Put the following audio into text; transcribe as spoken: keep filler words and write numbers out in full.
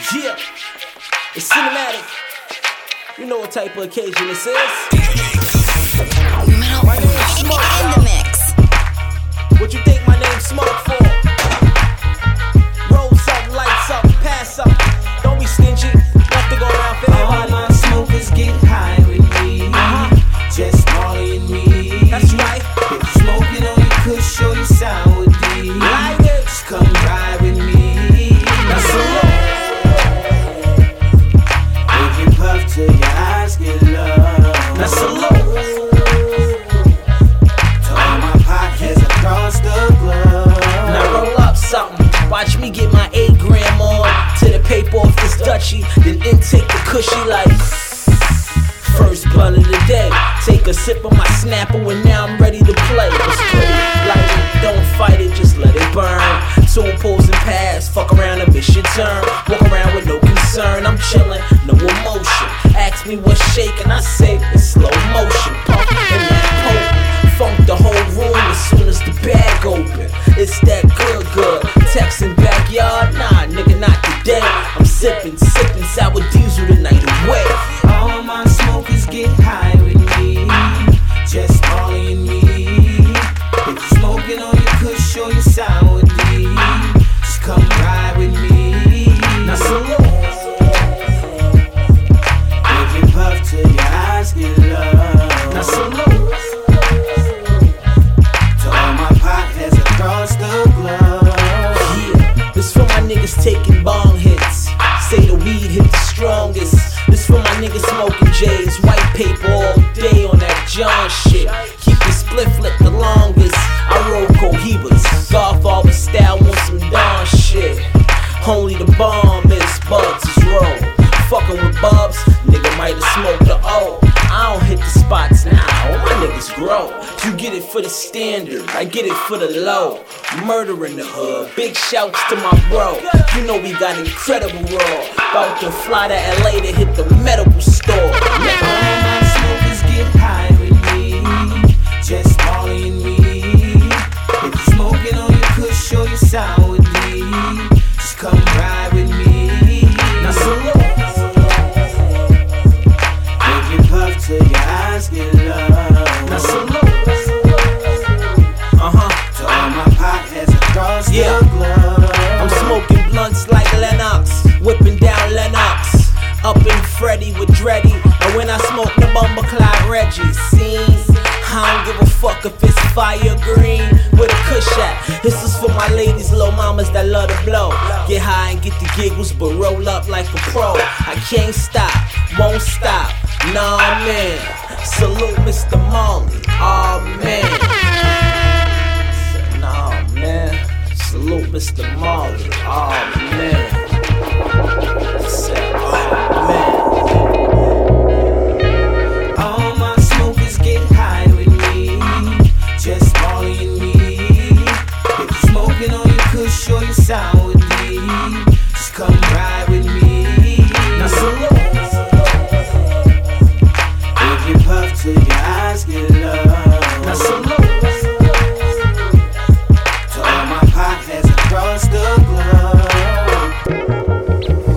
Yeah, it's cinematic. You know what type of occasion this is. My name's Smoke, in the mix. What you think my name's Smoke for? Roll something, light something, pass something. Don't be stingy, enough to go around for everybody. All my smokers get high with me, uh-huh. Just Marley and me. That's right. If you smoking on your kush, show your sour D. Light it. Just come ride with me. That's a look. If you puff till your eyes get low. That's a look. To all my potheads across the globe. Now roll up something. Watch me get my eight gram on to the paper off this Dutchie, then intake the cushy like first blunt of the day. Take a sip of my snapper and now I'm ready to play. It's pretty light it, don't fight it, just let it burn. Two opposing paths, fuck around and miss your turn. Walk around with no concern, I'm chillin', no emotion. Ask me what's shaking, I say it's slow motion. Pump in that potent, funk the whole room as soon as the bag open. It's that good good, texting backyard, nah nigga not today. I'm sippin', sippin' sour diesel the night away. All my smokers get high with me, just Marley and me. If you smoking on your kush, show your sour D. Just come ride with me. Now salute. If you puff till your eyes get low. Now salute. To all my potheads across the globe. Yeah, this for my niggas taking bong hits. Say the weed hit the strongest. This for my niggas smoking J's. White paper all day on that John shit. Keep the spliff lit the longest. I roll Cohibas. Godfather style on some Don shit. Only the bomb is buds is roll. Fucking with bubs, nigga might have smoked the O. I don't hit the spots now, all my niggas grow. You get it for the standard, I get it for the low. Murder in the hood, big shouts to my bro. You know we got incredible raw. About to fly to L A to hit the medical store. All my smokers get high with me, just Marley and me. If you smoking on your kush, show your sour D. Just come ride with me. Now salute. If you puff till your eyes get low. Now salute. Uh-huh. To all my potheads across Yeah. the globe. I'm smoking blunts like Lennox, whipping down Lennox. Up in Freddy with Dreddy, and when I smoke the bumper Clyde Reggie, see, I don't give a fuck if it's fire green with a kush at. This is for my ladies, little mamas that love to blow. Get high and get the giggles, but roll up like a pro. I can't stop, won't stop, nah man. Salute Mister Marley, aw man. Nah man, salute Mister Marley.